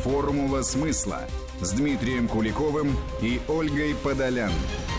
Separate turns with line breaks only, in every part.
«Формула смысла» с Дмитрием Куликовым и Ольгой Подолян.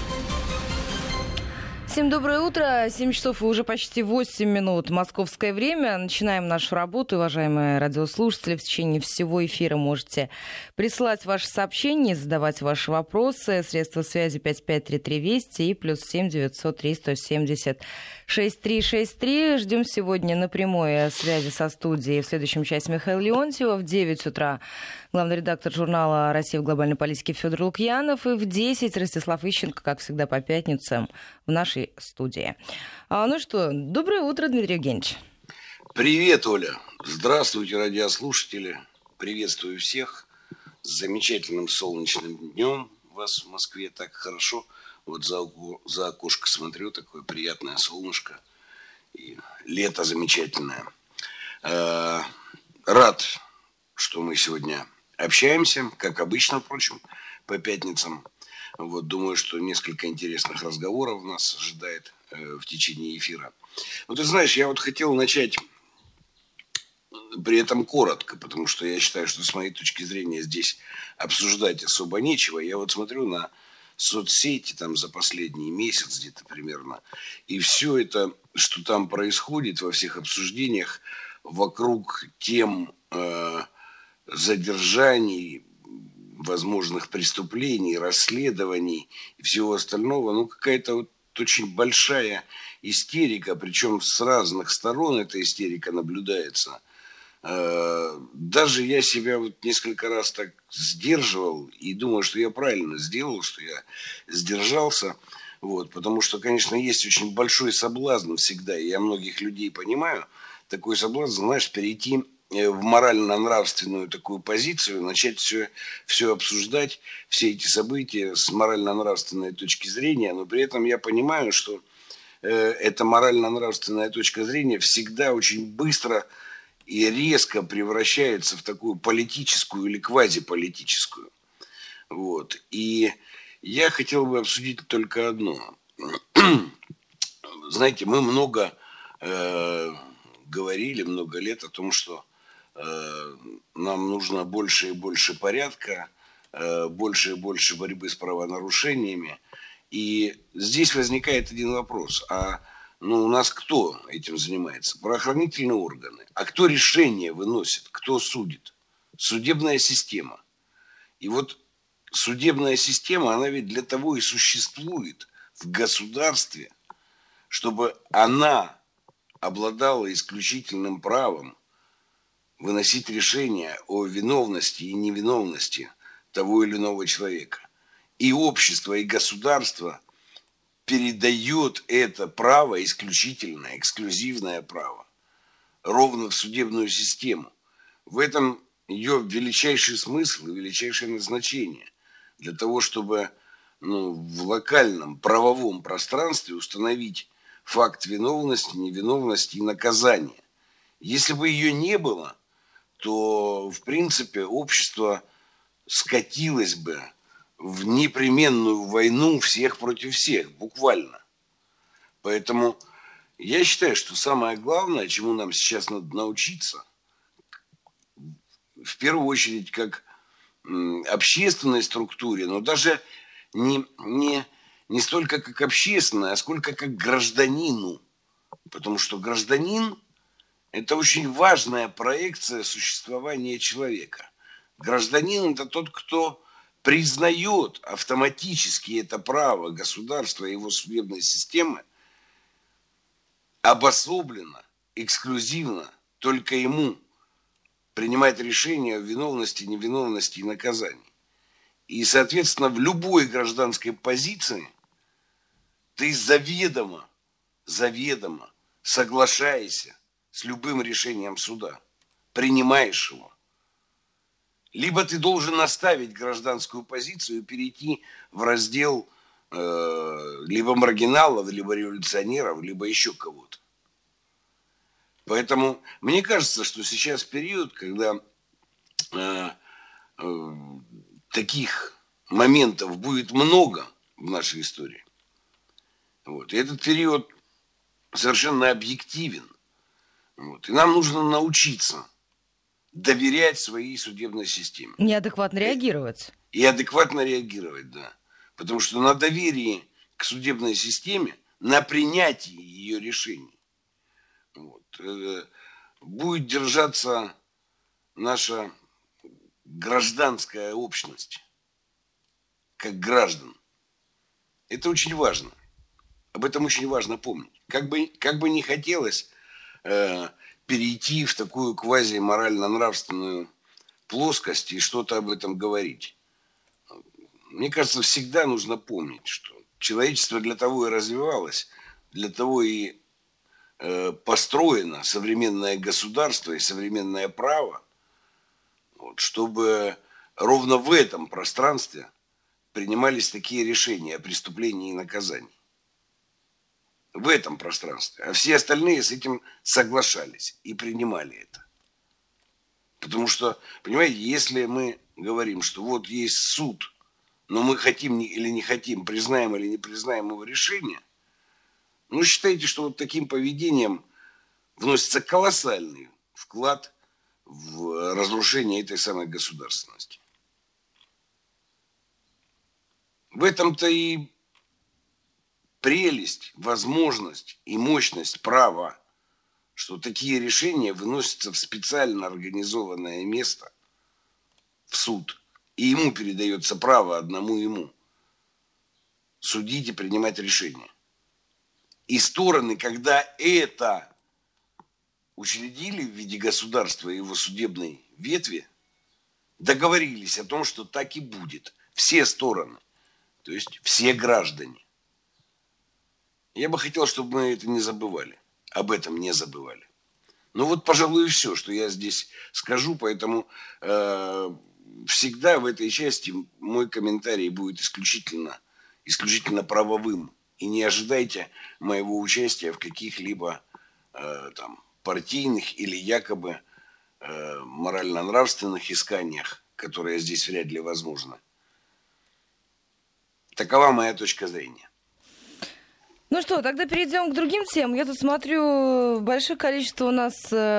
Всем доброе утро. 7 часов и уже почти 8 минут. Московское время. Начинаем нашу работу. Уважаемые радиослушатели, в течение всего эфира можете присылать ваши сообщения, задавать ваши вопросы. Средства связи 5533 Вести и +7 903 170 6363. Ждем сегодня на прямой связи со студией в следующем часе Михаил Леонтьев. В 9 утра главный редактор журнала «Россия в глобальной политике» Федор Лукьянов. И в 10 Ростислав Ищенко, как всегда, по пятницам в нашей студии. Ну что, доброе утро, Дмитрий Евгеньевич.
Привет, Оля. Здравствуйте, радиослушатели. Приветствую всех с замечательным солнечным днем. У вас в Москве так хорошо. Вот за окошко смотрю, такое приятное солнышко. И лето замечательное. Рад, что мы сегодня общаемся, как обычно, впрочем, по пятницам. Вот, думаю, что несколько интересных разговоров нас ожидает в течение эфира. Вот ты знаешь, я вот хотел начать при этом коротко, потому что я считаю, что с моей точки зрения здесь обсуждать особо нечего. Я вот смотрю на соцсети там за последний месяц где-то примерно, и все это, что там происходит во всех обсуждениях вокруг тем задержаний, возможных преступлений, расследований и всего остального, ну какая-то вот очень большая истерика, причем с разных сторон эта истерика наблюдается. Даже я себя вот несколько раз так сдерживал и думаю, что я правильно сделал, что я сдержался, вот, потому что, конечно, есть очень большой соблазн всегда, и я многих людей понимаю, такой соблазн, знаешь, перейти в морально-нравственную такую позицию, начать все обсуждать, все эти события с морально-нравственной точки зрения, но при этом я понимаю, что эта морально-нравственная точка зрения всегда очень быстро и резко превращается в такую политическую или квазиполитическую. Вот. И я хотел бы обсудить только одно. Знаете, мы много говорили, много лет о том, что нам нужно больше и больше порядка, больше и больше борьбы с правонарушениями. И здесь возникает один вопрос. У нас кто этим занимается? Правоохранительные органы. А кто решение выносит? Кто судит? Судебная система. И вот судебная система, она ведь для того и существует в государстве, чтобы она обладала исключительным правом выносить решения о виновности и невиновности того или иного человека. И общество, и государство передает это право, исключительное, эксклюзивное право, ровно в судебную систему. В этом ее величайший смысл и величайшее назначение. Для того, чтобы в локальном правовом пространстве установить факт виновности, невиновности и наказания. Если бы ее не было, то, в принципе, общество скатилось бы в непременную войну всех против всех, буквально. Поэтому я считаю, что самое главное, чему нам сейчас надо научиться, в первую очередь, как общественной структуре, но даже не столько как общественной, а сколько как гражданину. Потому что гражданин – это очень важная проекция существования человека. Гражданин – это тот, кто признает автоматически это право государства и его судебной системы обособленно, эксклюзивно, только ему принимать решения о виновности, невиновности и наказании. И, соответственно, в любой гражданской позиции ты заведомо соглашаешься с любым решением суда, принимаешь его. Либо ты должен оставить гражданскую позицию и перейти в раздел либо маргиналов, либо революционеров, либо еще кого-то. Поэтому мне кажется, что сейчас период, когда таких моментов будет много в нашей истории. Вот. И этот период совершенно объективен. Вот. И нам нужно научиться доверять своей судебной системе.
Неадекватно реагировать.
И адекватно реагировать, да. Потому что на доверии к судебной системе, на принятии ее решений будет держаться наша гражданская общность, как граждан. Это очень важно. Об этом очень важно помнить. Как бы не хотелось перейти в такую квази-морально-нравственную плоскость и что-то об этом говорить. Мне кажется, всегда нужно помнить, что человечество для того и развивалось, для того и построено современное государство и современное право, чтобы ровно в этом пространстве принимались такие решения о преступлении и наказании. В этом пространстве. А все остальные с этим соглашались и принимали это. Потому что, понимаете, если мы говорим, что вот есть суд, но мы хотим или не хотим, признаем или не признаем его решение, ну, считайте, что вот таким поведением вносится колоссальный вклад в разрушение этой самой государственности. В этом-то и прелесть, возможность и мощность права, что такие решения выносятся в специально организованное место, в суд, и ему передается право одному ему судить и принимать решения. И стороны, когда это учредили в виде государства и его судебной ветви, договорились о том, что так и будет. Все стороны, то есть все граждане. Я бы хотел, чтобы мы это не забывали, об этом не забывали. Ну вот, пожалуй, и все, что я здесь скажу, поэтому всегда в этой части мой комментарий будет исключительно правовым. И не ожидайте моего участия в каких-либо партийных или якобы морально-нравственных исканиях, которые здесь вряд ли возможны. Такова моя точка зрения.
Ну что, тогда перейдем к другим темам. Я тут смотрю, большое количество у нас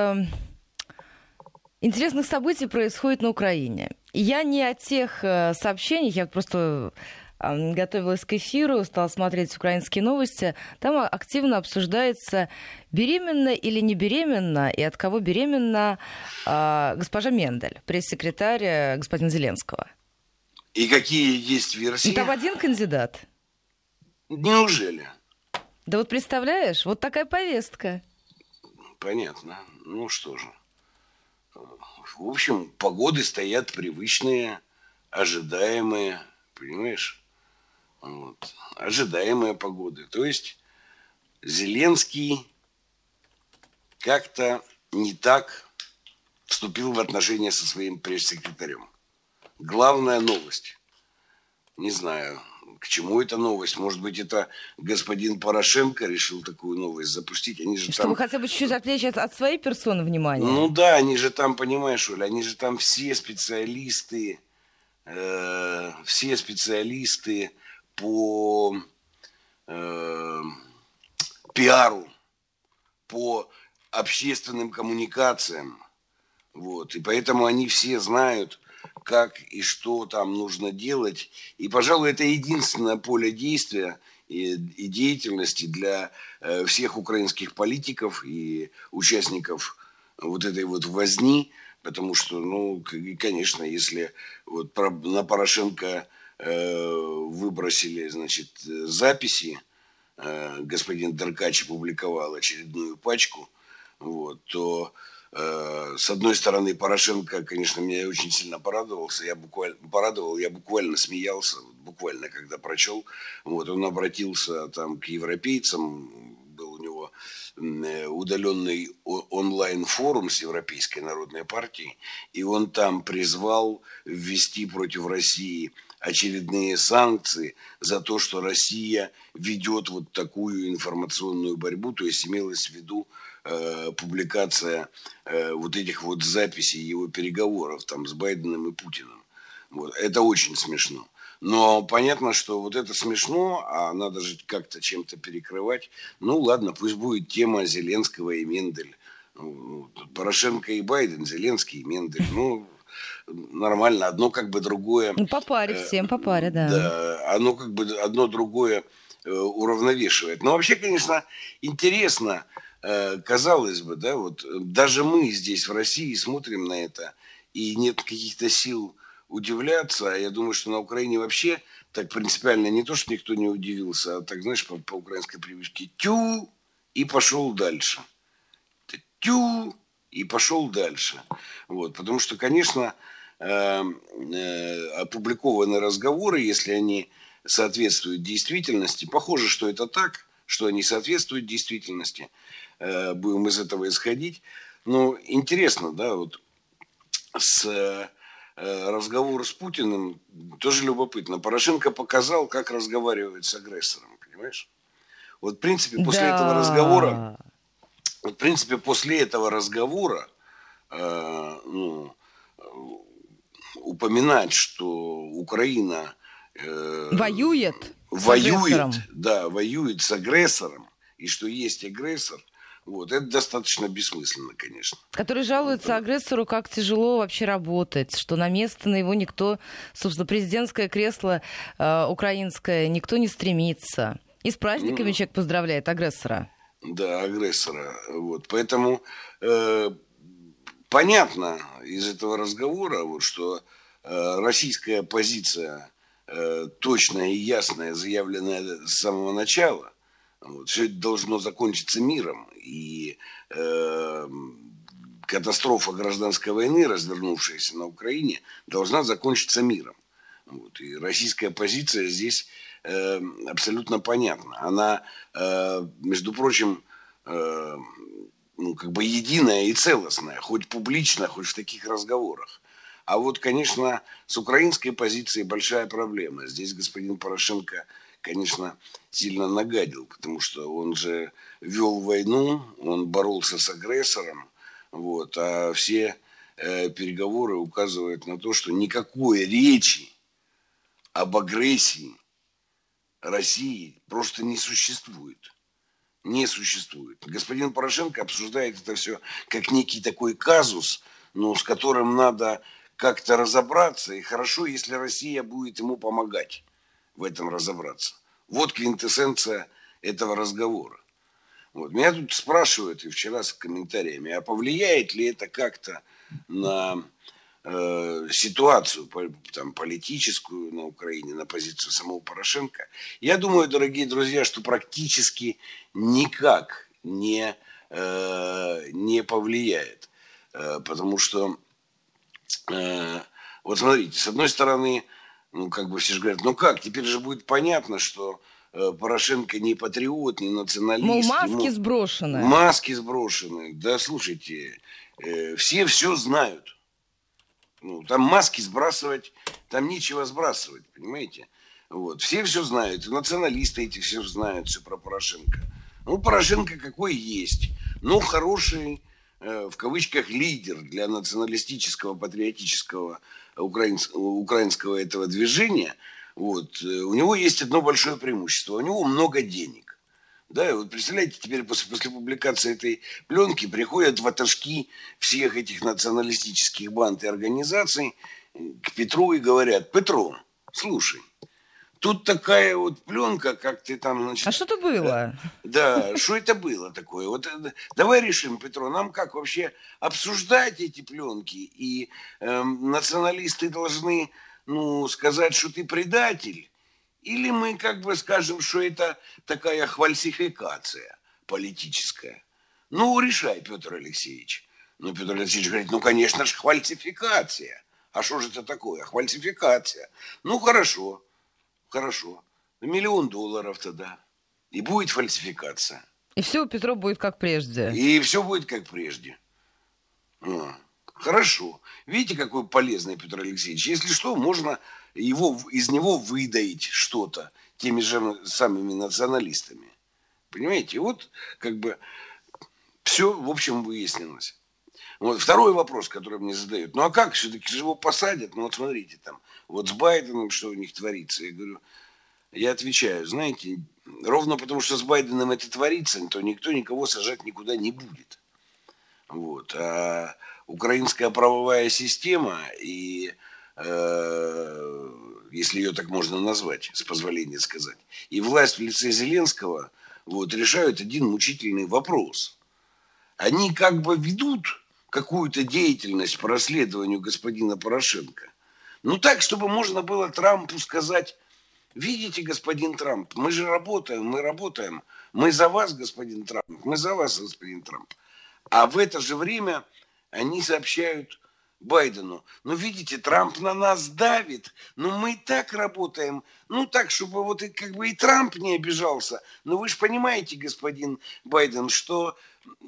интересных событий происходит на Украине. Я не о тех сообщениях, я просто готовилась к эфиру, стала смотреть украинские новости. Там активно обсуждается, беременна или не беременна, и от кого беременна госпожа Мендель, пресс-секретарь господина Зеленского.
И какие есть версии?
И там один кандидат.
Неужели?
Да вот представляешь, вот такая повестка.
Понятно. Ну что же. В общем, погоды стоят привычные, ожидаемые, понимаешь? Вот. Ожидаемые погоды. То есть Зеленский как-то не так вступил в отношения со своим пресс-секретарем. Главная новость. Не знаю, к чему эта новость. Может быть, это господин Порошенко решил такую новость запустить. Они же
чтобы
там...
хотя бы чуть-чуть отвлечь от своей персоны внимания.
Ну да, они же там, понимаешь, Оля, они же там все специалисты по пиару, по общественным коммуникациям. Вот. И поэтому они все знают, как и что там нужно делать. И, пожалуй, это единственное поле действия и деятельности для всех украинских политиков и участников вот этой вот возни. Потому что, ну, конечно, если вот на Порошенко выбросили, значит, записи, господин Деркач публиковал очередную пачку, вот, то с одной стороны, Порошенко, конечно, меня очень сильно порадовался. Я буквально смеялся, буквально, когда прочел. Вот, он обратился там к европейцам, был у него удаленный онлайн-форум с Европейской народной партией, и он там призвал ввести против России очередные санкции за то, что Россия ведет вот такую информационную борьбу, то есть имелось в виду публикация вот этих вот записей его переговоров там с Байденом и Путиным. Вот. Это очень смешно. Но понятно, что вот это смешно, а надо же как-то чем-то перекрывать. Ну ладно, пусть будет тема Зеленского и Мендель. Ну, Порошенко и Байден, Зеленский, и Мендель. Ну, нормально. Одно как бы другое...
Ну, по паре, всем по паре, да.
Да, оно как бы одно другое уравновешивает. Но вообще, конечно, интересно, казалось бы, да, вот даже мы здесь в России смотрим на это, и нет каких-то сил удивляться. Я думаю, что на Украине вообще так принципиально не то, что никто не удивился, а так, знаешь, по украинской привычке тю и пошел дальше. Тю и пошел дальше. Вот, потому что, конечно, опубликованы разговоры, если они соответствуют действительности. Похоже, что это так, что они соответствуют действительности. Будем из этого исходить. Но интересно, да, вот разговор с Путиным тоже любопытно. Порошенко показал, как разговаривать с агрессором, понимаешь? Вот, в принципе, после этого разговора, упоминать, что Украина воюет с агрессором, и что есть агрессор, вот, это достаточно бессмысленно, конечно.
Который жалуется агрессору, как тяжело вообще работать, что на место на его никто, собственно, президентское кресло украинское, никто не стремится. И с праздниками человек поздравляет агрессора.
Да, агрессора. Вот. Поэтому понятно из этого разговора, вот, что российская позиция точная и ясная, заявленная с самого начала, вот, все это должно закончиться миром. И катастрофа гражданской войны, развернувшаяся на Украине, должна закончиться миром. Вот. И российская позиция здесь абсолютно понятна. Она, между прочим, как бы единая и целостная, хоть публично, хоть в таких разговорах. А вот, конечно, с украинской позицией большая проблема. Здесь господин Порошенко, конечно, сильно нагадил, потому что он же вел войну, он боролся с агрессором, вот, а все переговоры указывают на то, что никакой речи об агрессии России просто не существует. Не существует. Господин Порошенко обсуждает это все как некий такой казус, но с которым надо как-то разобраться, и хорошо, если Россия будет ему помогать в этом разобраться. Вот квинтэссенция этого разговора. Вот. Меня тут спрашивают, и вчера с комментариями, а повлияет ли это как-то на ситуацию там, политическую на Украине, на позицию самого Порошенко. Я думаю, дорогие друзья, что практически никак не повлияет. Потому что, вот смотрите, с одной стороны, ну, как бы все же говорят, ну как, теперь же будет понятно, что Порошенко не патриот, не националист.
Мол, маски сброшены.
Маски сброшены. Да, слушайте, все знают. Ну, там маски сбрасывать, там нечего сбрасывать, понимаете? Вот. Все знают, и националисты эти все знают, все про Порошенко. Ну, Порошенко какой есть. Ну, хороший, в кавычках, лидер для националистического, патриотического украинского этого движения. Вот. У него есть одно большое преимущество. У него много денег. Да, и вот представляете, теперь после публикации этой пленки приходят ватажки всех этих националистических банд и организаций к Петру и говорят: Петро, слушай, тут такая вот пленка, как ты там, значит...
А что это было?
Да, что это было такое? Вот давай решим, Петро, нам как вообще обсуждать эти пленки? И националисты должны, ну, сказать, что ты предатель? Или мы как бы скажем, что это такая фальсификация политическая? Ну, решай, Петр Алексеевич. Ну, Петр Алексеевич говорит, ну, конечно же, фальсификация. А что же это такое? Фальсификация. Ну, хорошо. $1 миллион тогда. И будет фальсификация.
И все у Петра будет как прежде.
И все будет как прежде. Хорошо. Видите, какой полезный Петр Алексеевич? Если что, можно из него выдаить что-то теми же самыми националистами. Понимаете? Вот как бы все, в общем, выяснилось. Вот второй вопрос, который мне задают. Ну а как? Все-таки же его посадят? Ну вот смотрите там. Вот с Байденом что у них творится. Я говорю, я отвечаю, знаете, ровно потому что с Байденом это творится, то никто никого сажать никуда не будет. Вот. А украинская правовая система и, если ее так можно назвать, с позволения сказать, и власть в лице Зеленского вот, решают один мучительный вопрос. Они как бы ведут какую-то деятельность по расследованию господина Порошенко. Ну так, чтобы можно было Трампу сказать: видите, господин Трамп, мы же работаем, мы за вас, господин Трамп, мы за вас, господин Трамп. А в это же время они сообщают Байдену: ну видите, Трамп на нас давит, но мы и так работаем, ну так, чтобы вот и как бы и Трамп не обижался. Но вы же понимаете, господин Байден, что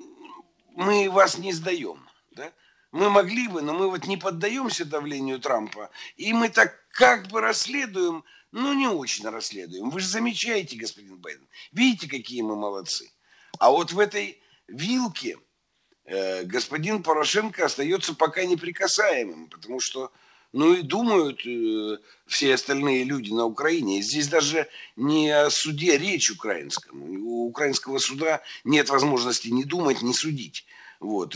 мы вас не сдаем, да? Мы могли бы, но мы вот не поддаемся давлению Трампа, и мы так как бы расследуем, но не очень расследуем. Вы же замечаете, господин Байден, видите, какие мы молодцы. А вот в этой вилке господин Порошенко остается пока неприкасаемым, потому что, ну и думают все остальные люди на Украине. Здесь даже не о суде речь украинском. У украинского суда нет возможности ни думать, ни судить. Вот.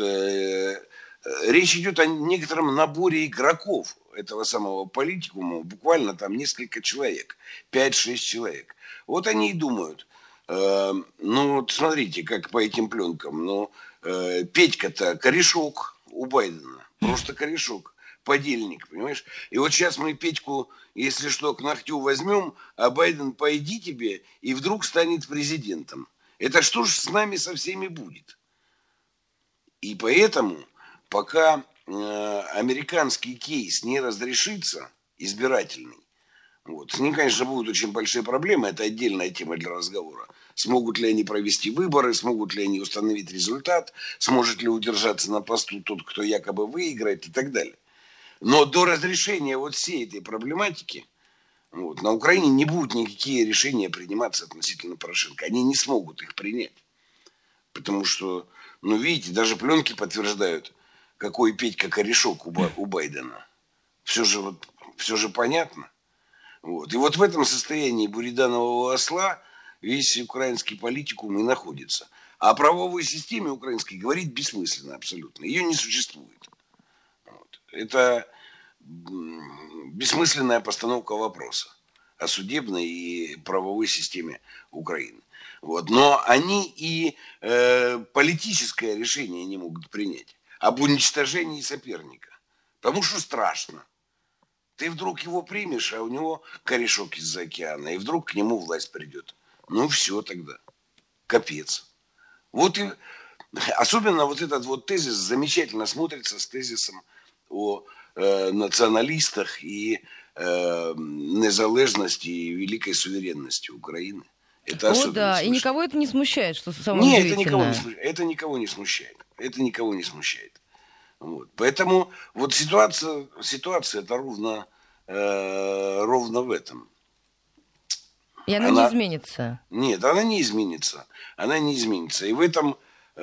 Речь идет о некотором наборе игроков этого самого политикума, буквально там несколько человек, 5-6 человек. Вот они и думают. Ну, вот смотрите, как по этим пленкам. Ну, Петька-то корешок у Байдена. Просто корешок. Подельник, понимаешь? И вот сейчас мы Петьку, если что, к ногтю возьмем, а Байден пойди тебе, и вдруг станет президентом. Это что ж с нами со всеми будет? И поэтому, пока американский кейс не разрешится, избирательный, вот, с ним, конечно, будут очень большие проблемы, это отдельная тема для разговора. Смогут ли они провести выборы, смогут ли они установить результат, сможет ли удержаться на посту тот, кто якобы выиграет и так далее. Но до разрешения вот всей этой проблематики вот, на Украине не будут никакие решения приниматься относительно Порошенко. Они не смогут их принять. Потому что, ну видите, даже пленки подтверждают, какой Петька корешок у Байдена. Все же понятно. Вот. И вот в этом состоянии буриданового осла весь украинский политикум и находится. А о правовой системе украинской говорить бессмысленно абсолютно. Ее не существует. Вот. Это бессмысленная постановка вопроса о судебной и правовой системе Украины. Вот. Но они и политическое решение не могут принять об уничтожении соперника. Потому что страшно. Ты вдруг его примешь, а у него корешок из-за океана, и вдруг к нему власть придет. Ну все тогда. Капец. Вот и особенно вот этот вот тезис замечательно смотрится с тезисом о националистах и незалежности и великой суверенности Украины. Это особенно
да,
смешно.
И никого это не смущает, что самое удивительное.
Нет, это никого не смущает. Это никого не смущает. Вот. Поэтому вот ситуация это ровно в этом.
И она не изменится.
Нет, она не изменится. Она не изменится. И в этом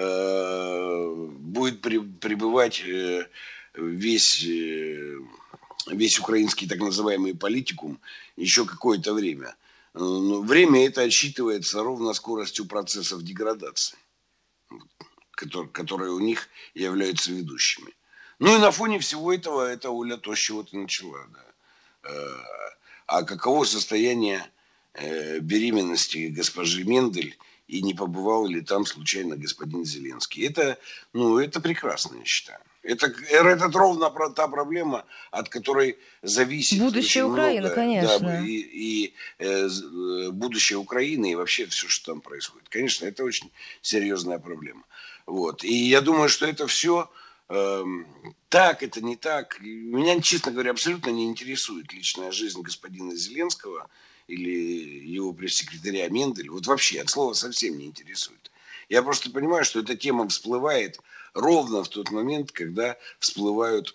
будет пребывать весь украинский так называемый политикум еще какое-то время. Но время это отсчитывается ровно скоростью процессов деградации, которые у них являются ведущими. Ну и на фоне всего этого, это, Оля, то, с чего ты начала. Да. А каково состояние беременности госпожи Мендель, и не побывал ли там случайно господин Зеленский? Это прекрасно, я считаю. Это ровно та проблема, от которой зависит
будущее Украины,
много,
конечно.
Да, и будущее Украины, и вообще все, что там происходит. Конечно, это очень серьезная проблема. Вот. И я думаю, что это все так, это не так. Меня, честно говоря, абсолютно не интересует личная жизнь господина Зеленского или его пресс-секретаря Мендель. Вот вообще, от слова совсем не интересует. Я просто понимаю, что эта тема всплывает ровно в тот момент, когда всплывают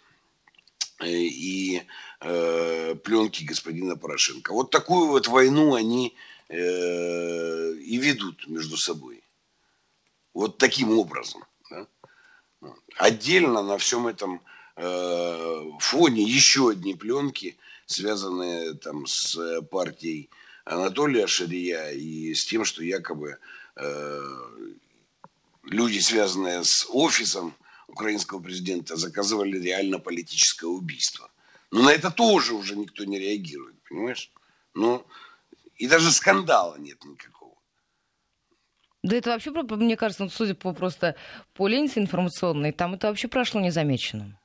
и пленки господина Порошенко. Вот такую вот войну они и ведут между собой. Вот таким образом. Да? Отдельно на всем этом фоне еще одни пленки, связанные там с партией Анатолия Шария и с тем, что якобы люди, связанные с офисом украинского президента заказывали реально политическое убийство. Но на это тоже уже никто не реагирует, понимаешь? Ну, и даже скандала нет никакого.
Да это вообще, мне кажется, судя по просто по ленте информационной, там это вообще прошло незамеченным.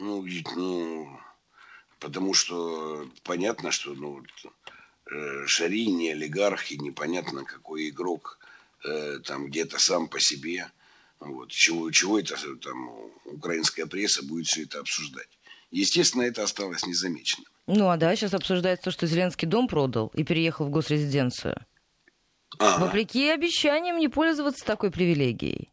Потому что понятно, что Шарий не олигарх, и непонятно, какой игрок там где-то сам по себе. Вот. Чего это там украинская пресса будет все это обсуждать? Естественно, это осталось незамеченным.
Ну, а да, сейчас обсуждается то, что Зеленский дом продал и переехал в госрезиденцию. Вопреки обещаниям не пользоваться такой привилегией.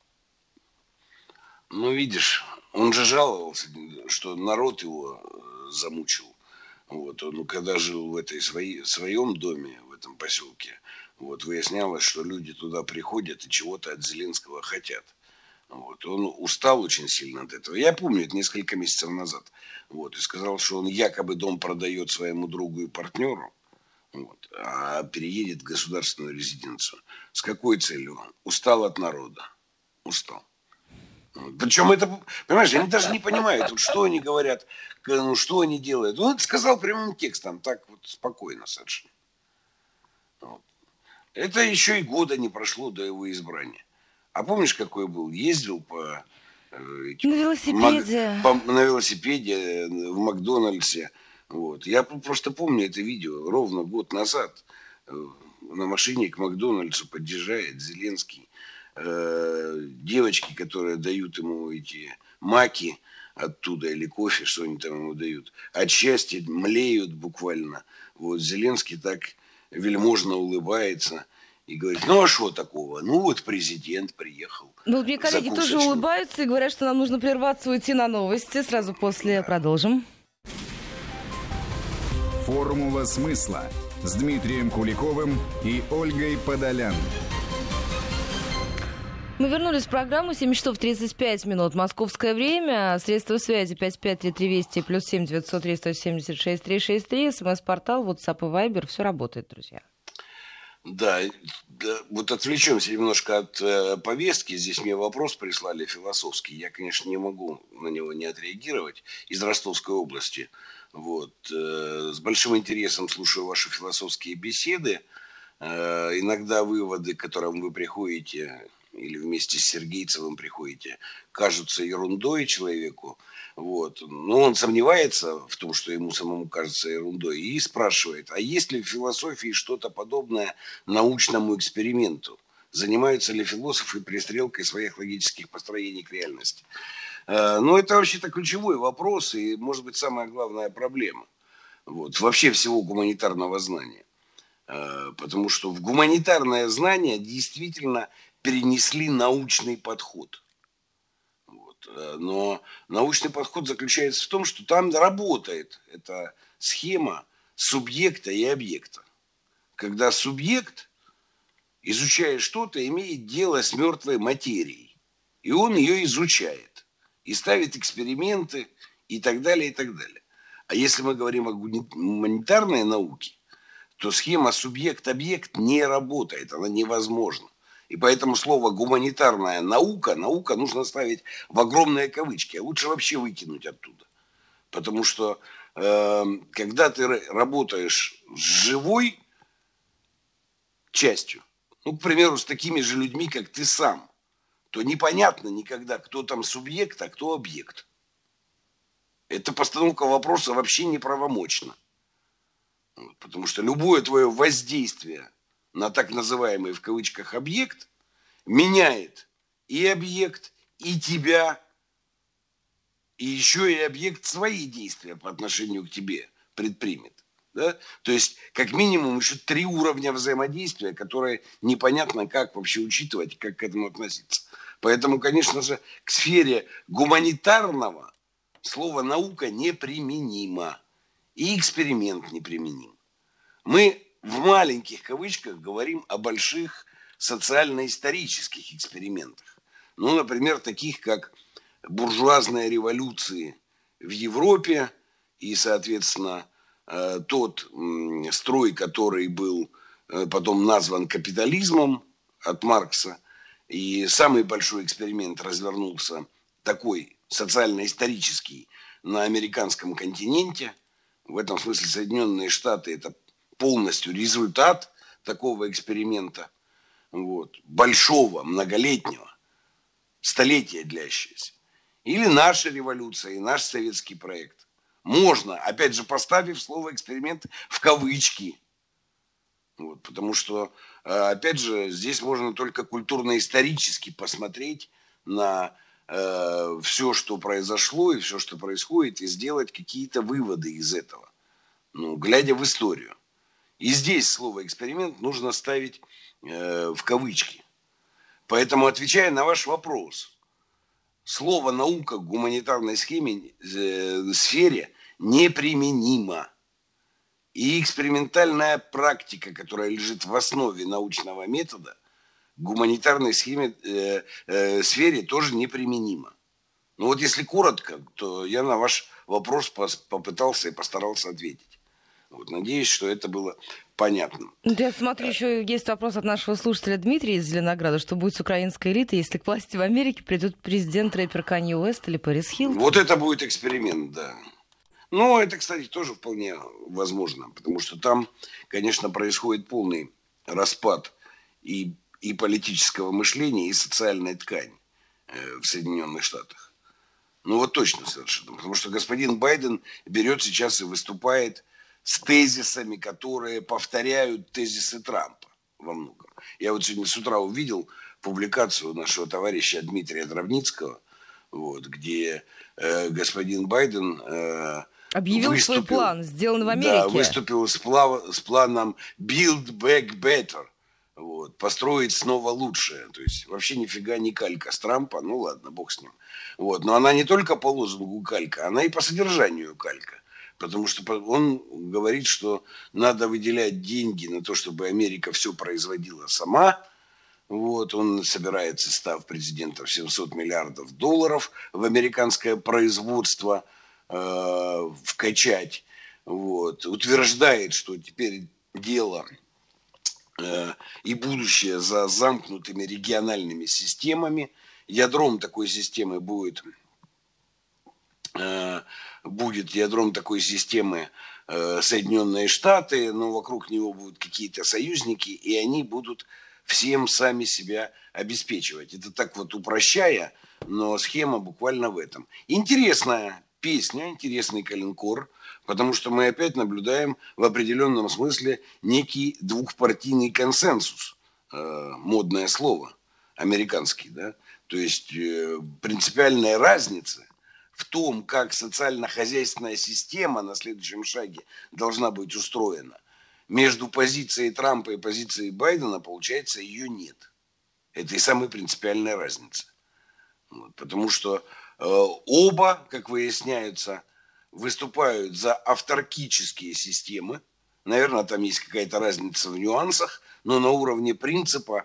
Ну, видишь, он же жаловался, что народ его замучил. Вот. Он, когда жил в своем доме, в этом поселке, вот, выяснялось, что люди туда приходят и чего-то от Зеленского хотят. Вот. Он устал очень сильно от этого. Я помню, это несколько месяцев назад. Вот, и сказал, что он якобы дом продает своему другу и партнеру, вот, а переедет в государственную резиденцию. С какой целью? Устал от народа. Устал. Причем это, понимаешь, они даже не понимают, вот, что они говорят, что они делают. Он это сказал прямым текстом, так вот спокойно совершенно. Вот. Это еще и года не прошло до его избрания. А помнишь, какой был? Ездил на
велосипеде.
На велосипеде в Макдональдсе. Вот. Я просто помню это видео ровно год назад. На машине к Макдональдсу подъезжает Зеленский. Девочки, которые дают ему эти маки оттуда или кофе, что они там ему дают, от счастья млеют буквально. Вот Зеленский так вельможно улыбается и говорит, ну а что такого? Ну вот президент приехал.
Ну вот мне коллеги тоже улыбаются и говорят, что нам нужно прерваться и уйти на новости. Сразу после продолжим.
Формула смысла с Дмитрием Куликовым и Ольгой Подолян.
Мы вернулись в программу. 7 часов 35 минут. Московское время. Средства связи 553320 плюс 7 903 176 363. СМС-портал, WhatsApp и Viber. Все работает, друзья.
Да, вот отвлечемся немножко от повестки. Здесь мне вопрос прислали философский. Я, конечно, не могу на него не отреагировать. Из Ростовской области. Вот. С большим интересом слушаю ваши философские беседы. Иногда выводы, к которым вы приходите, или вместе с Сергейцевым приходите, кажутся ерундой человеку. Вот. Но он сомневается в том, что ему самому кажется ерундой, и спрашивает, а есть ли в философии что-то подобное научному эксперименту? Занимаются ли философы перестрелкой своих логических построений к реальности? Ну, это вообще-то ключевой вопрос и, может быть, самая главная проблема. Вот. Вообще всего гуманитарного знания. Потому что в гуманитарное знание действительно перенесли научный подход. Вот. Но научный подход заключается в том, что там работает эта схема субъекта и объекта. Когда субъект, изучая что-то, имеет дело с мертвой материей. И он ее изучает. И ставит эксперименты и так далее, и так далее. А если мы говорим о гуманитарной науке, то схема субъект-объект не работает, она невозможна. И поэтому слово гуманитарная наука нужно ставить в огромные кавычки, а лучше вообще выкинуть оттуда. Потому что когда ты работаешь с живой частью, ну, к примеру, с такими же людьми, как ты сам, то непонятно никогда, кто там субъект, а кто объект. Эта постановка вопроса вообще неправомочна. Потому что любое твое воздействие на так называемый в кавычках объект меняет и объект, и тебя, и еще и объект свои действия по отношению к тебе предпримет. Да? То есть, как минимум, еще 3 уровня взаимодействия, которые непонятно, как вообще учитывать, как к этому относиться. Поэтому, конечно же, к сфере гуманитарного слово «наука» неприменимо. И эксперимент неприменим. Мы в маленьких кавычках говорим о больших социально-исторических экспериментах. Ну, например, таких как буржуазные революции в Европе и, соответственно, тот строй, который был потом назван капитализмом от Маркса. И самый большой эксперимент развернулся такой социально-исторический на американском континенте. В этом смысле Соединенные Штаты – это полностью результат такого эксперимента, вот, большого, многолетнего, столетия длящегося. Или наша революция и наш советский проект. Можно, опять же, поставив слово «эксперимент» в кавычки. Вот, потому что, опять же, здесь можно только культурно-исторически посмотреть на все, что произошло и все, что происходит, и сделать какие-то выводы из этого, ну, глядя в историю. И здесь слово «эксперимент» нужно ставить в кавычки. Поэтому, отвечая на ваш вопрос, слово «наука» в гуманитарной сфере неприменимо. И экспериментальная практика, которая лежит в основе научного метода, в гуманитарной сфере тоже неприменима. Ну вот если коротко, то я на ваш вопрос попытался и постарался ответить. Вот, надеюсь, что это было понятно.
Я смотрю, еще есть вопрос от нашего слушателя Дмитрия из Зеленограда. Что будет с украинской элитой, если к власти в Америке придет президент рэпер Канье Уэст или Пэрис Хилтон?
Вот это будет эксперимент, да. Но это, кстати, тоже вполне возможно, потому что там, конечно, происходит полный распад и политического мышления, и социальной ткани в Соединенных Штатах. Ну вот точно совершенно. Потому что господин Байден берет сейчас и выступает с тезисами, которые повторяют тезисы Трампа во многом. Я вот сегодня с утра увидел публикацию нашего товарища Дмитрия Дровницкого, вот, где господин Байден
объявил свой план, сделан в Америке.
Да, выступил с планом Build Back Better. Вот, построить снова лучшее. То есть вообще нифига не калька с Трампа. Ну ладно, бог с ним. Вот, но она не только по лозунгу калька, она и по содержанию калька. Потому что он говорит, что надо выделять деньги на то, чтобы Америка все производила сама. Вот, он собирается, став президентом, $700 миллиардов в американское производство вкачать. Вот, утверждает, что теперь дело и будущее за замкнутыми региональными системами. Ядром такой системы будет ядром такой системы Соединенные Штаты, но вокруг него будут какие-то союзники, и они будут всем сами себя обеспечивать. Это так вот упрощая, но схема буквально в этом. Интересная песня, интересный калинкор, потому что мы опять наблюдаем в определенном смысле некий двухпартийный консенсус, модное слово, американский, да, то есть принципиальная разница в том, как социально-хозяйственная система на следующем шаге должна быть устроена. Между позицией Трампа и позицией Байдена, получается, ее нет. Это и самая принципиальная разница. Вот, потому что оба, как выясняется, выступают за авторкические системы. Наверное, там есть какая-то разница в нюансах, но на уровне принципа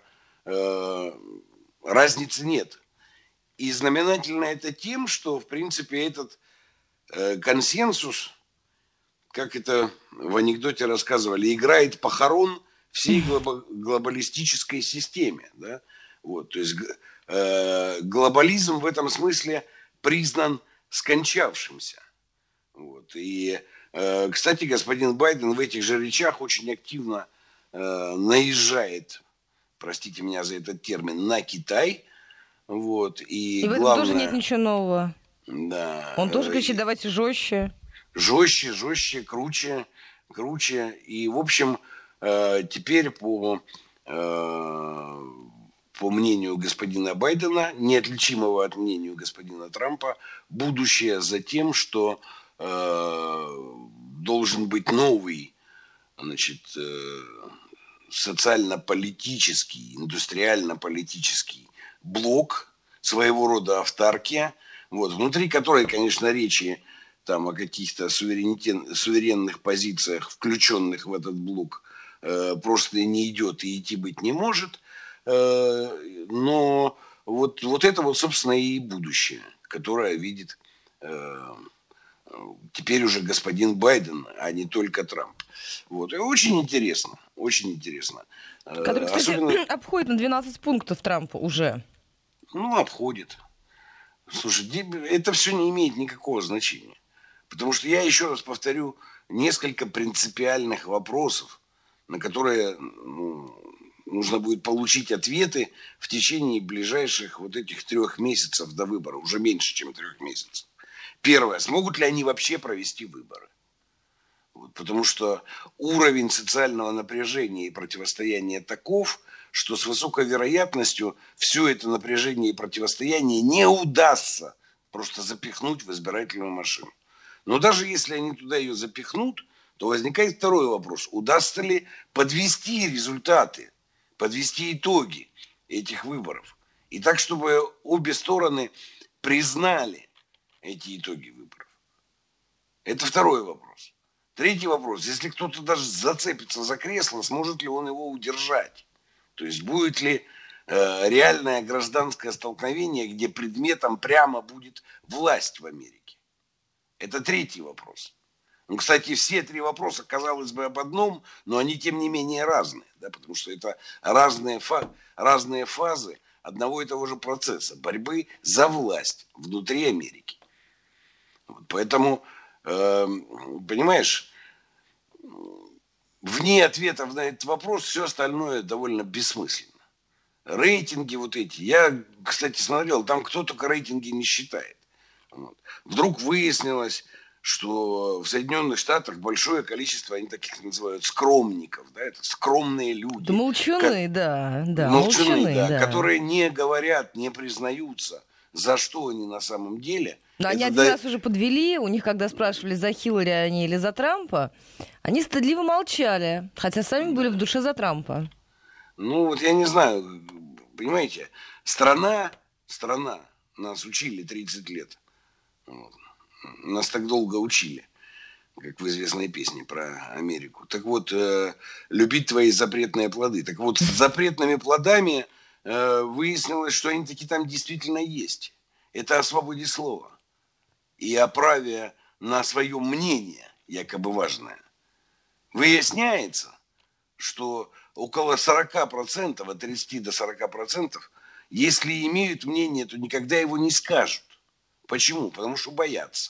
разницы нет. И знаменательно это тем, что, в принципе, этот консенсус, как это в анекдоте рассказывали, играет похорон всей глобалистической системе. Да? Вот, то есть глобализм в этом смысле признан скончавшимся. Вот. И, кстати, господин Байден в этих же речах очень активно наезжает, простите меня за этот термин, на Китай. Вот. И
в этом
главное,
тоже нет ничего нового.
Да.
Он тоже кричит, давайте жестче.
Жестче, круче. И, в общем, теперь по мнению господина Байдена, неотличимого от мнения господина Трампа, будущее за тем, что должен быть новый, значит, социально-политический, индустриально-политический блок, своего рода автаркия, вот, внутри которой, конечно, речи там о каких-то суверенных позициях, включенных в этот блок, просто не идет и идти быть не может. Но вот это вот, собственно, и будущее, которое видит теперь уже господин Байден, а не только Трамп. Вот. И очень интересно, очень интересно.
Который, кстати, обходит на 12 пунктов Трампа уже.
Ну, обходит. Слушай, это все не имеет никакого значения. Потому что я еще раз повторю несколько принципиальных вопросов, на которые нужно будет получить ответы в течение ближайших вот этих 3 месяцев до выборов, уже меньше, чем 3 месяцев. Первое, смогут ли они вообще провести выборы? Вот, потому что уровень социального напряжения и противостояния таков, что с высокой вероятностью все это напряжение и противостояние не удастся просто запихнуть в избирательную машину. Но даже если они туда ее запихнут, то возникает второй вопрос. Удастся ли подвести результаты, подвести итоги этих выборов? И так, чтобы обе стороны признали эти итоги выборов. Это второй вопрос. Третий вопрос. Если кто-то даже зацепится за кресло, сможет ли он его удержать? То есть будет ли реальное гражданское столкновение, где предметом прямо будет власть в Америке? Это третий вопрос. Ну, кстати, все 3 вопроса, казалось бы, об одном, но они, тем не менее, разные. Да, потому что это разные фазы одного и того же процесса борьбы за власть внутри Америки. Вот, поэтому, понимаешь, вне ответов на этот вопрос все остальное довольно бессмысленно. Рейтинги вот эти. Я, кстати, смотрел, там кто только рейтинги не считает. Вот. Вдруг выяснилось, что в Соединенных Штатах большое количество, они таких называют, скромников, да, это скромные люди.
Да, молчуны, да.
Молчуны, да, которые не говорят, не признаются, за что они на самом деле.
Но они один раз уже подвели, у них, когда спрашивали, за Хиллари они или за Трампа, они стыдливо молчали, хотя сами были в душе за Трампа.
Ну, вот я не знаю, понимаете, страна, нас учили 30 лет. Вот. Нас так долго учили, как в известной песне про Америку. Так вот, любить твои запретные плоды. Так вот, с запретными плодами выяснилось, что они таки там действительно есть. Это о свободе слова и о праве на свое мнение, якобы важное. Выясняется, что около 40%, от 30 до 40%, если имеют мнение, то никогда его не скажут. Почему? Потому что боятся.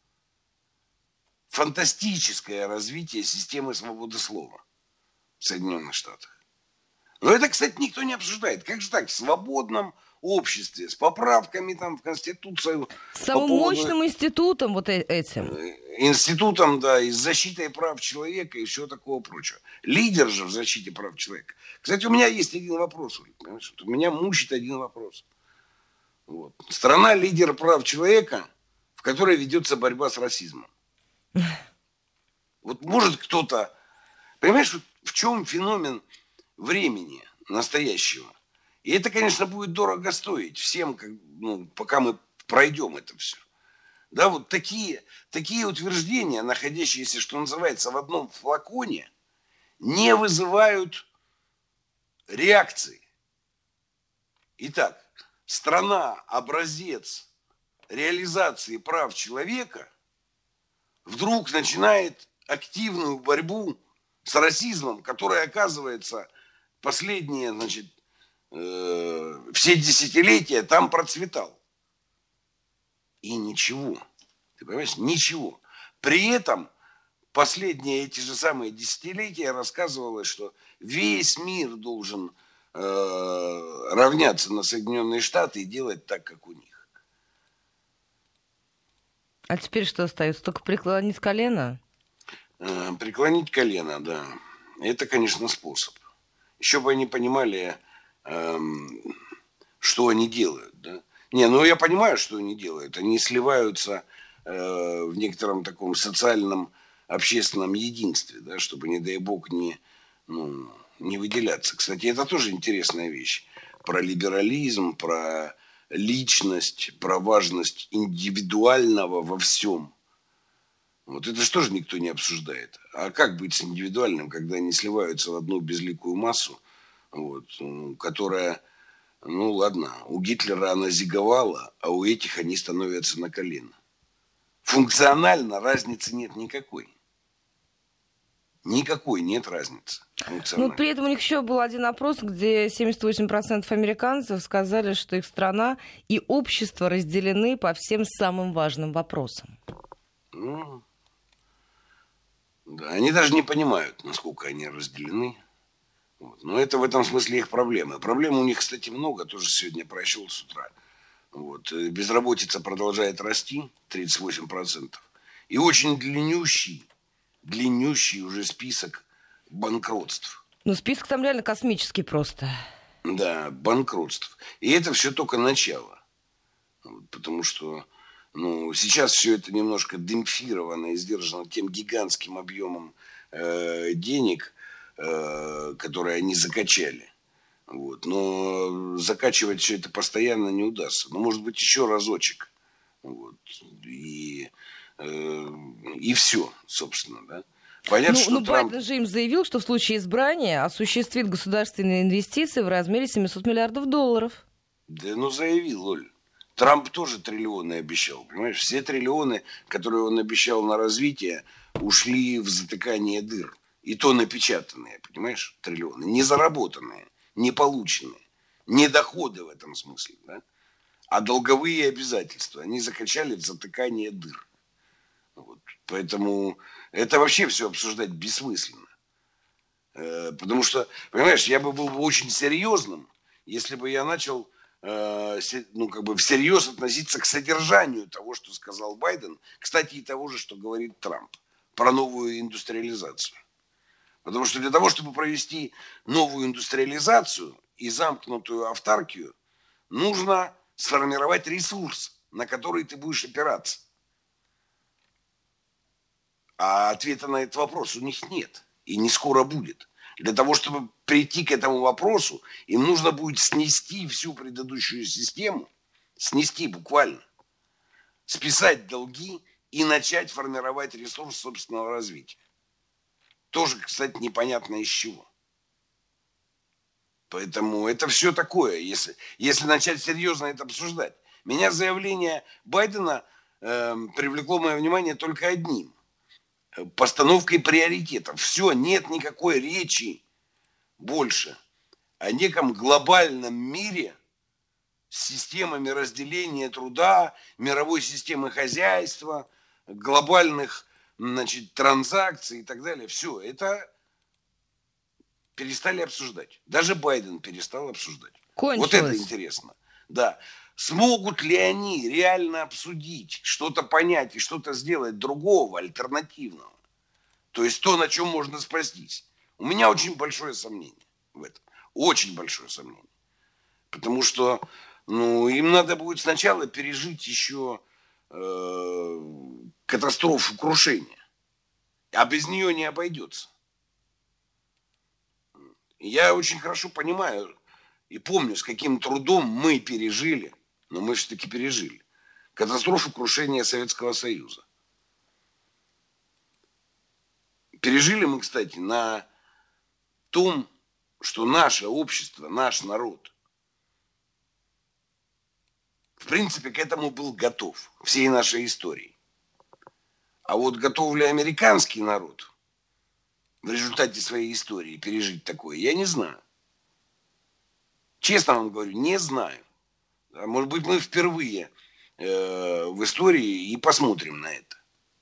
Фантастическое развитие системы свободы слова в Соединенных Штатах. Но это, кстати, никто не обсуждает. Как же так? В свободном обществе, с поправками там в Конституцию.
С самым мощным институтом вот этим.
Институтом, да, и с защитой прав человека и всего такого прочего. Лидер же в защите прав человека. Кстати, у меня есть один вопрос. У меня мучит один вопрос. Вот. Страна лидер прав человека, в которой ведется борьба с расизмом. Вот может кто-то... Понимаешь, в чем феномен времени настоящего? И это, конечно, будет дорого стоить всем, пока мы пройдем это все. Да, вот такие утверждения, находящиеся, что называется, в одном флаконе, не вызывают реакции. Итак, страна-образец реализации прав человека вдруг начинает активную борьбу с расизмом, который, оказывается, последние, все десятилетия там процветал. И ничего. Ты понимаешь? Ничего. При этом последние эти же самые десятилетия рассказывалось, что весь мир должен равняться на Соединенные Штаты и делать так, как у них.
А теперь что остается? Только преклонить колено?
Преклонить колено, да. Это, конечно, способ. Еще бы они понимали, что они делают, да. Я понимаю, что они делают. Они сливаются в некотором таком социальном, общественном единстве, да, чтобы, не дай бог, не выделяться. Кстати, это тоже интересная вещь. Про либерализм, про личность, про важность индивидуального во всем. Вот это же тоже никто не обсуждает. А как быть с индивидуальным, когда они сливаются в одну безликую массу, вот, которая, ладно, у Гитлера она зиговала, а у этих они становятся на колено. Функционально разницы нет никакой. Никакой нет разницы.
Ну, при этом у них еще был один опрос, где 78% американцев сказали, что их страна и общество разделены по всем самым важным вопросам.
Ну, да, они даже не понимают, насколько они разделены. Вот. Но это в этом смысле их проблема. Проблем у них, кстати, много. Тоже сегодня прочел с утра. Вот. Безработица продолжает расти, 38%. И очень длиннющий уже список банкротств.
Ну, список там реально космический просто.
Да, банкротств. И это все только начало. Вот, потому что сейчас все это немножко демпфировано и сдержано тем гигантским объемом денег, которые они закачали. Вот. Но закачивать все это постоянно не удастся. Но, может быть, еще разочек. Вот. И все, собственно, да. Понятно, что Трамп...
Байден же им заявил, что в случае избрания осуществит государственные инвестиции в размере $700 миллиардов.
Да, заявил, Оль. Трамп тоже триллионы обещал, понимаешь? Все триллионы, которые он обещал на развитие, ушли в затыкание дыр. И то напечатанные, понимаешь, триллионы. Не заработанные, не полученные. Не доходы в этом смысле, да? А долговые обязательства. Они закачали в затыкание дыр. Вот. Поэтому это вообще все обсуждать бессмысленно. Потому что, понимаешь, я был бы очень серьезным, если бы я начал всерьез относиться к содержанию того, что сказал Байден. Кстати, и того же, что говорит Трамп про новую индустриализацию. Потому что для того, чтобы провести новую индустриализацию и замкнутую автаркию, нужно сформировать ресурс, на который ты будешь опираться. А ответа на этот вопрос у них нет. И не скоро будет. Для того, чтобы прийти к этому вопросу, им нужно будет снести всю предыдущую систему. Снести буквально. Списать долги и начать формировать ресурс собственного развития. Тоже, кстати, непонятно из чего. Поэтому это все такое, если начать серьезно это обсуждать. Меня заявление Байдена привлекло мое внимание только одним. Постановкой приоритетов. Все, нет никакой речи больше о неком глобальном мире с системами разделения труда, мировой системы хозяйства, глобальных, транзакций и так далее. Все, это перестали обсуждать. Даже Байден перестал обсуждать.
Кончилось.
Вот это интересно. Да. Смогут ли они реально обсудить, что-то понять и что-то сделать другого, альтернативного? То есть то, на чем можно спастись. У меня очень большое сомнение в этом. Очень большое сомнение. Потому что им надо будет сначала пережить еще катастрофу крушения. А без нее не обойдется. Я очень хорошо понимаю и помню, с каким трудом мы пережили, но мы все-таки пережили, катастрофу крушения Советского Союза. Пережили мы, кстати, на том, что наше общество, наш народ, в принципе, к этому был готов всей нашей истории. А вот готов ли американский народ в результате своей истории пережить такое, я не знаю. Честно вам говорю, не знаю. Может быть, мы впервые в истории и посмотрим на это.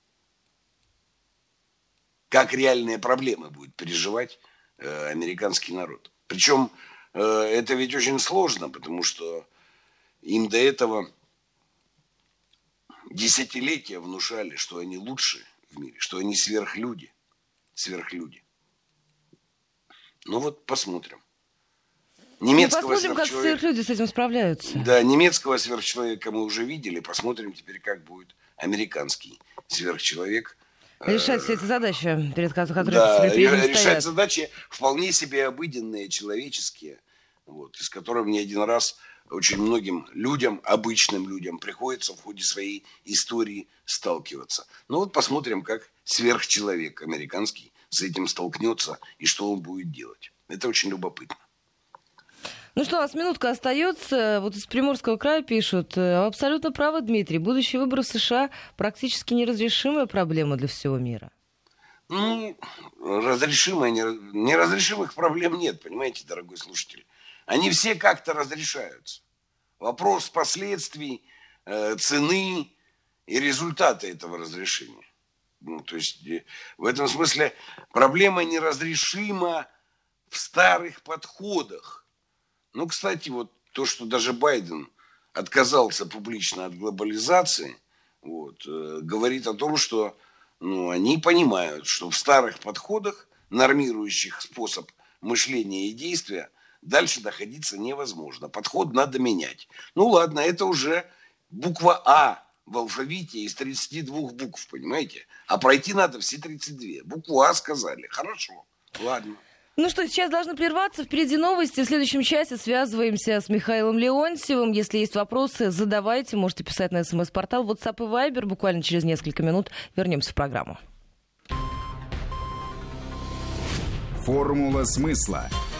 Как реальные проблемы будет переживать американский народ. Причем это ведь очень сложно, потому что им до этого десятилетия внушали, что они лучшие в мире, что они сверхлюди. Сверхлюди. Ну вот посмотрим.
Посмотрим, как сверхлюди с этим справляются.
Да, немецкого сверхчеловека мы уже видели. Посмотрим теперь, как будет американский сверхчеловек.
Решать все эти задачи, перед которыми
решать
стоят.
Задачи вполне себе обыденные, человеческие, с которыми не один раз очень многим людям, обычным людям, приходится в ходе своей истории сталкиваться. Ну вот посмотрим, как сверхчеловек американский с этим столкнется и что он будет делать. Это очень любопытно.
Ну что, у нас минутка остается. Вот из Приморского края пишут: абсолютно правы, Дмитрий. Будущие выборы в США практически неразрешимая проблема для всего мира.
Неразрешимых проблем нет, понимаете, дорогой слушатель. Они все как-то разрешаются. Вопрос последствий, цены и результата этого разрешения. То есть в этом смысле проблема неразрешима в старых подходах. Кстати, вот то, что даже Байден отказался публично от глобализации, говорит о том, что они понимают, что в старых подходах, нормирующих способ мышления и действия, дальше находиться невозможно. Подход надо менять. Ладно, это уже буква А в алфавите из 32 букв, понимаете? А пройти надо все 32. Букву А сказали. Хорошо, ладно.
Сейчас должны прерваться. Впереди новости. В следующем часе связываемся с Михаилом Леонтьевым. Если есть вопросы, задавайте. Можете писать на СМС-портал WhatsApp и Viber. Буквально через несколько минут вернемся в программу.
Формула смысла.